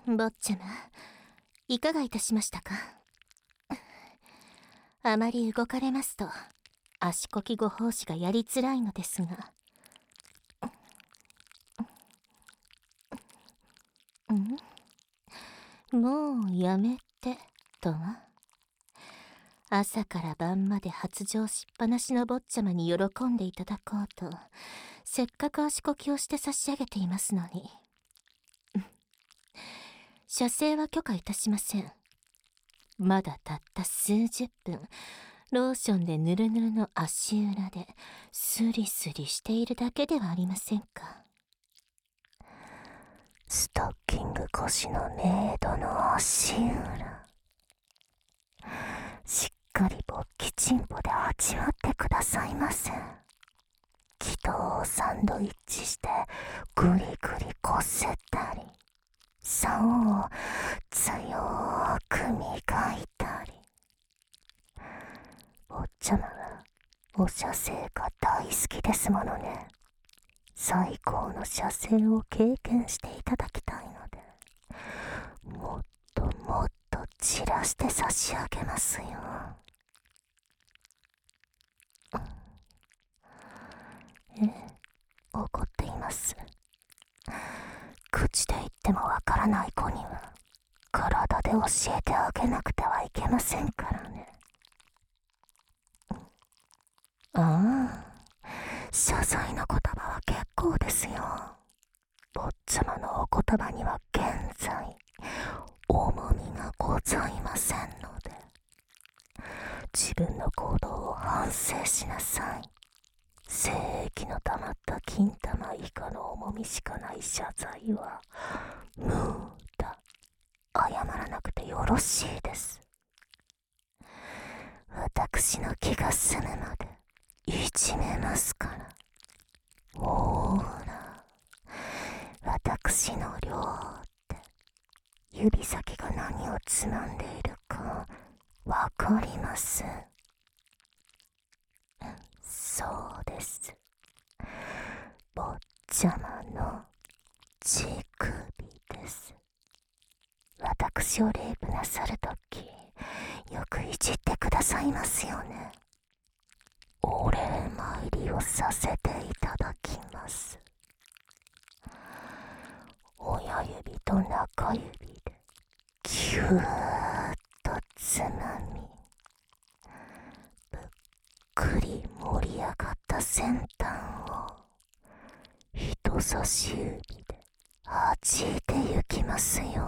坊ちゃま、いかがいたしましたか？あまり動かれますと足こきご奉仕がやりづらいのですが。もうやめてとは。朝から晩まで発情しっぱなしの坊ちゃまに喜んでいただこうと、せっかく足こきをして差し上げていますのに。射精は許可いたしません。まだたった数十分、ローションでぬるぬるの足裏でスリスリしているだけではありませんか。 ストッキング越しのメイドの足裏、しっかり勃起チンポで味わってくださいませ。気道をサンドイッチしてグリグリこすったり、竿を強く磨いたり。坊ちゃまはお射精が大好きですものね。最高の射精を経験していただきたいので、もっともっと散らして差し上げますよ。怒っています。口で言ってもわからない子には体で教えてあげなくてはいけませんからね。ああ、謝罪の言葉は結構ですよ。坊ちゃまのお言葉には現在重みがございませんので、自分の行動を反省しなさい。精液の溜まった金玉以下の重みしかない謝罪は無駄。謝らなくてよろしいです。私の気が済むまでいじめますから。ほーら、私の両手、指先が何をつまんでいるかわかります。そうです。坊ちゃまの乳首です。私をレイプなさるとき、よくいじってくださいますよね。お礼参りをさせていただきます。親指と中指でぎゅーっとつまみ、ぶっくり盛り上がった先端を人差し指で弾いてゆきますよ。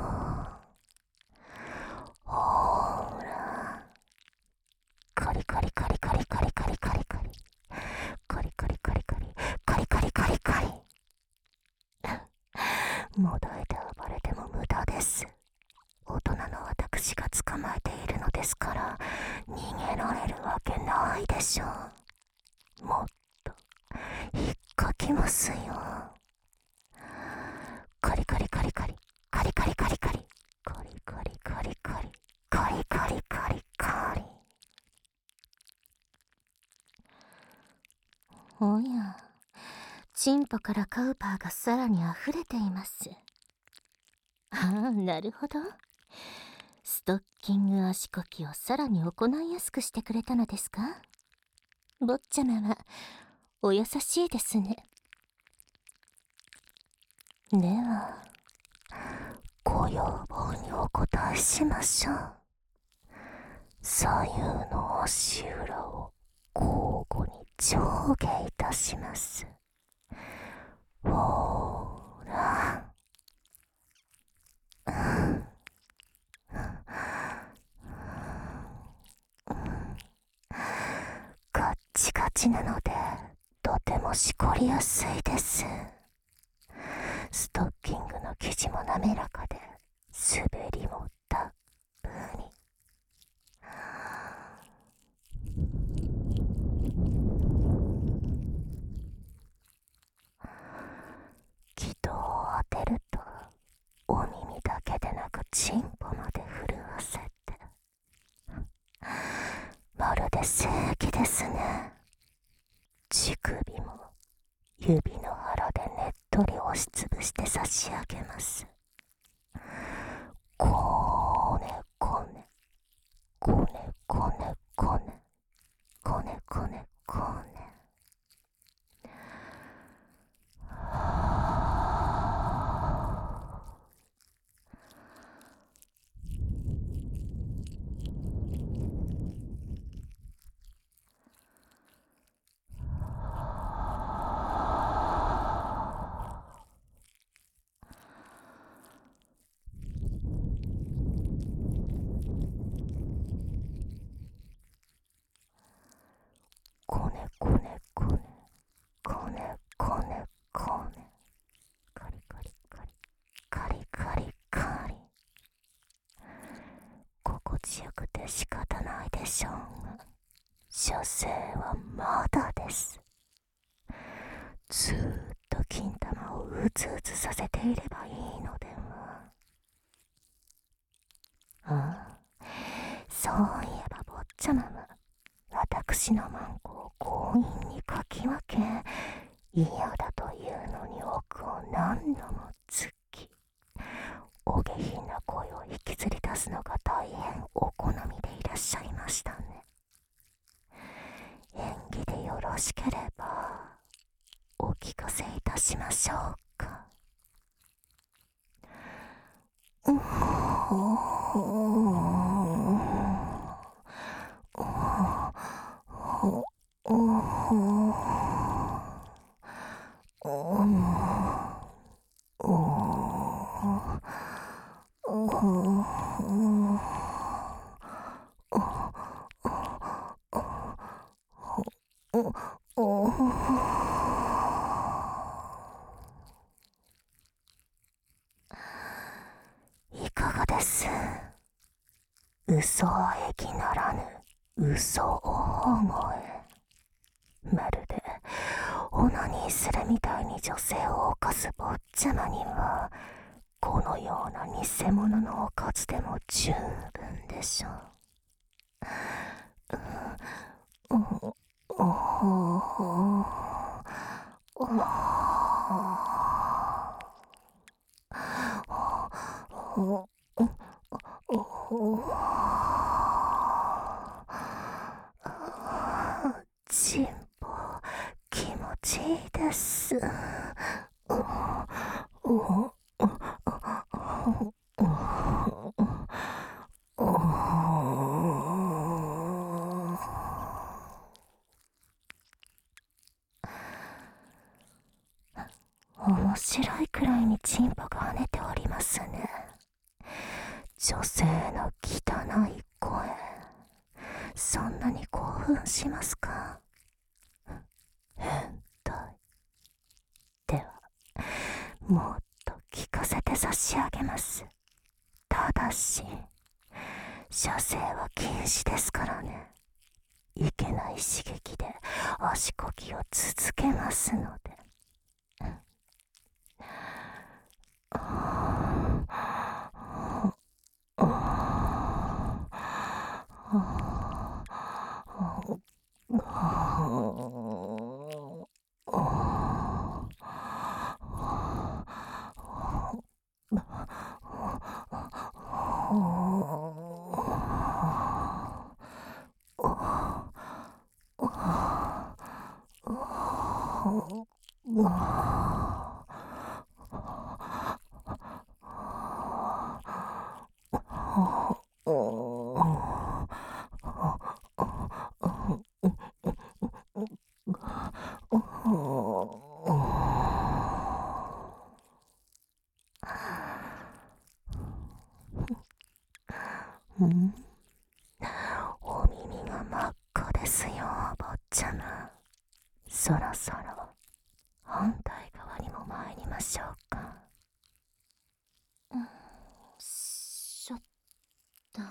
ほーら、カリカリカリカリカリカリカリカリカリカリカリカリカリカリカリカリ。もだえて暴れても無駄です。大人の私が捕まえているのですから逃げられるわけないでしょう。もっと引っかきますよ。カリカリカリカリカリカリカリカリカリカリカリカリカリカリカリカリ。 おや、チンポからカウパーがさらに溢れています。ああ、なるほど。ストッキング足こきをさらに行いやすくしてくれたのですか？坊ちゃまはお優しいですね。 では、ご要望にお答えしましょう。左右の足裏を交互に上下いたします。ほーら、ガッチガチなのでとてもしこりやすいです。ストッキングの生地も滑らかで滑りもたっぷり。気道を当てるとお耳だけでなくチンポまで震わせて、まるで精液ですね。乳首も指の腹でねっとり押しつぶして差し上げます。 ちよくて仕方ないでしょうが、所詮はまだです。ずーっと金玉をうつうつさせていればいいのでは。ああ、そういえば坊ちゃまは私のマンコを強引にかき分け、嫌だというのに奥を何度も突き、お下品な声を引きずり出すのが大変お好みでいらっしゃいましたね。演技でよろしければお聞かせいたしましょうか。いかがです。嘘は益ならぬ嘘大声。まるでオナニーするみたいに女性を犯す坊ちゃまには、このような偽物のおかずでも十分でしょう。チンポ気持ちいいです。面白いくらいにチンポが跳ねておりますね。女性の汚い声、そんなに興奮しますか。変態。ではもっと聞かせて差し上げます。ただし射精は禁止ですからね。いけない刺激で足こぎを続けますので。お耳が真っ赤ですよ、坊ちゃま。そろそろ反対側にも参りましょうか。 しょっと。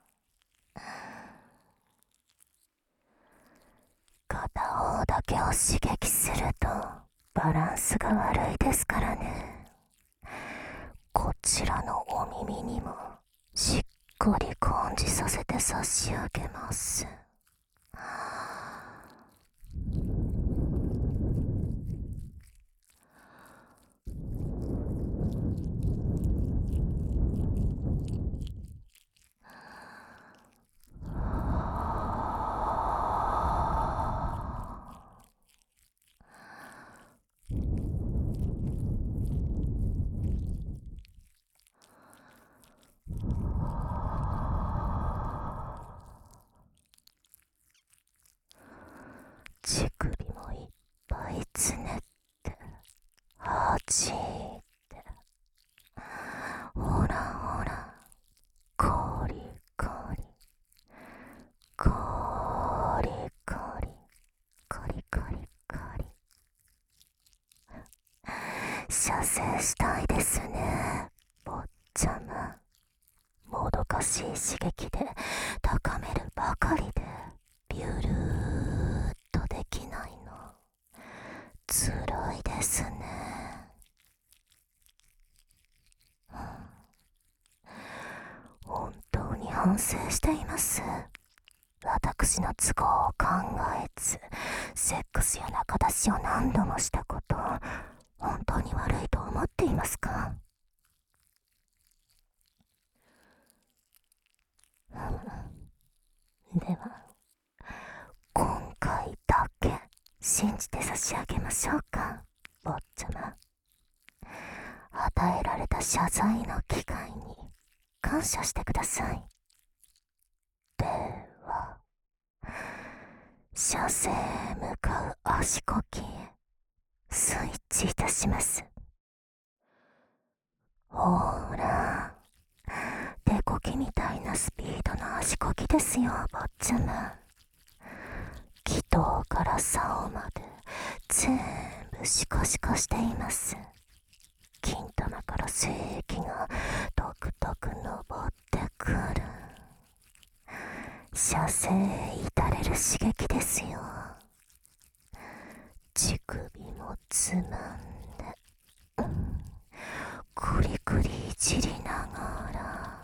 片方だけを刺激するとバランスが悪いですからね。こちらのお耳にもしっかり感じさせて差し上げます。乳首もいっぱいつねってはじいて、ほらほら、コリコリコリコリコリコリコリ。射精したいですね、坊ちゃま。もどか欲しい刺激で高めるばかりでビュルーっとできないの。ずるいですね。本当に反省しています。私の都合を考えず、セックスや仲出しを何度もしたこと、本当に悪いと思っていますか？では、今回だけ信じて差し上げましょうか、坊ちゃま。与えられた謝罪の機会に感謝してください。では、車線へ向かう足こきへスイッチいたします。ほら、手こきみたいなスピードの足こきですよ、坊ちゃま。気筒から竿まで全部シコシコしています。金玉から精液がトクトク登ってくる。射精へ至れる刺激ですよ。乳首もつまんで、くりくりいじりながら、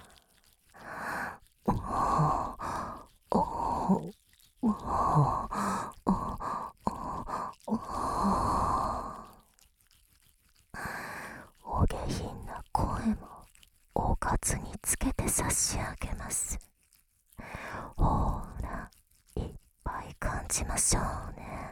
お下品な声もおかずにつけて差し上げます。ほら、いっぱい感じましょうね。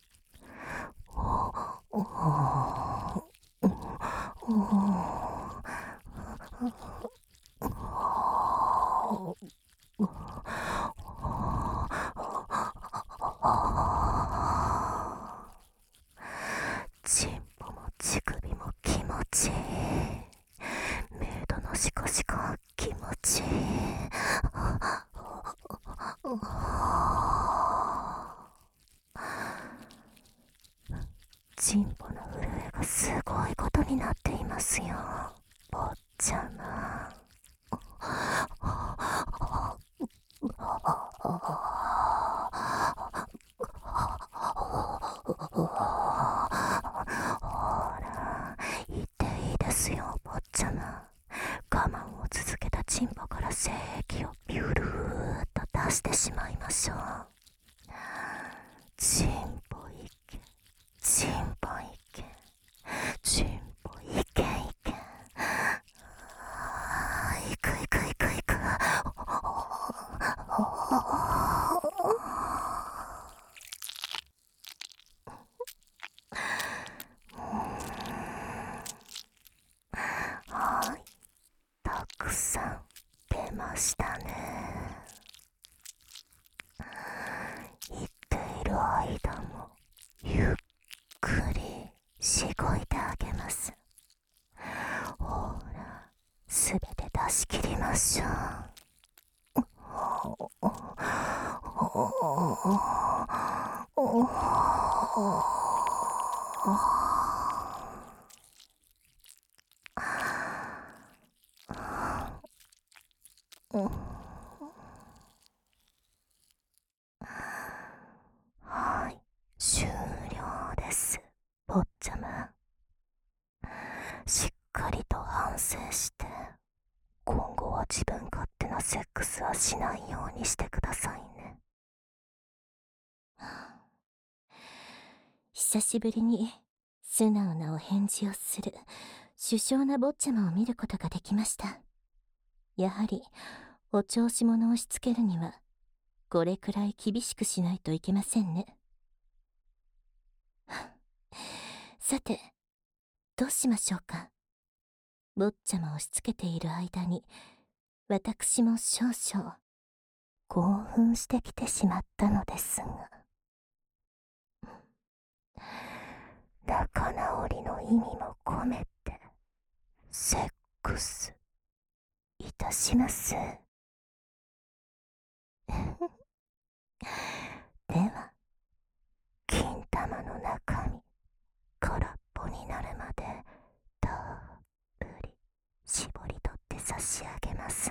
チンポも乳首も気持ちいい。メイドのシコシコ気持ちいい。チンポの震えがすごいことになっていますよ、坊ちゃま。ほら、言っていいですよ、坊ちゃま。我慢を続けたチンポから精液をビュルーっと出してしまいましょう。チンポいけ、チンポいけ、チンポいけいけ。いくいくいくいく。はい、たくさん出ましたね。言っている間もゆっくりしごいてあげます。ほら、すべて出し切りましょう。はい、終了です、坊ちゃま。しっかりと反省して、今後は自分勝手なセックスはしないようにしてくださいね。 久しぶりに素直なお返事をする殊勝な坊ちゃまを見ることができました。やはりお調子者を押し付けるにはこれくらい厳しくしないといけませんね。さて、どうしましょうか。坊ちゃまを押し付けている間に私も少々興奮してきてしまったのですが、 仲直りの意味も込めてセックスいたします。では、金玉の中身空っぽになるまでたっぷり絞り取って差し上げます。